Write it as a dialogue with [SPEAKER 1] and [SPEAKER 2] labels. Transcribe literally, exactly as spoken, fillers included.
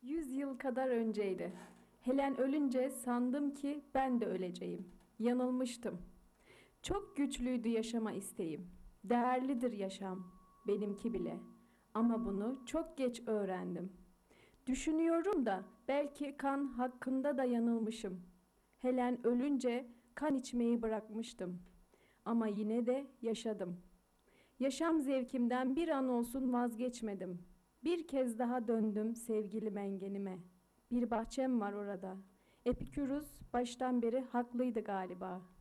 [SPEAKER 1] Yüz yıl kadar önceydi. Helen ölünce sandım ki ben de öleceğim. Yanılmıştım. Çok güçlüydü yaşama isteğim. Değerlidir yaşam, benimki bile. Ama bunu çok geç öğrendim. Düşünüyorum da belki kan hakkında da yanılmışım. Helen ölünce kan içmeyi bırakmıştım. Ama yine de yaşadım. Yaşam zevkimden bir an olsun vazgeçmedim. Bir kez daha döndüm sevgili mengenime. Bir bahçem var orada. Epikürus baştan beri haklıydı galiba.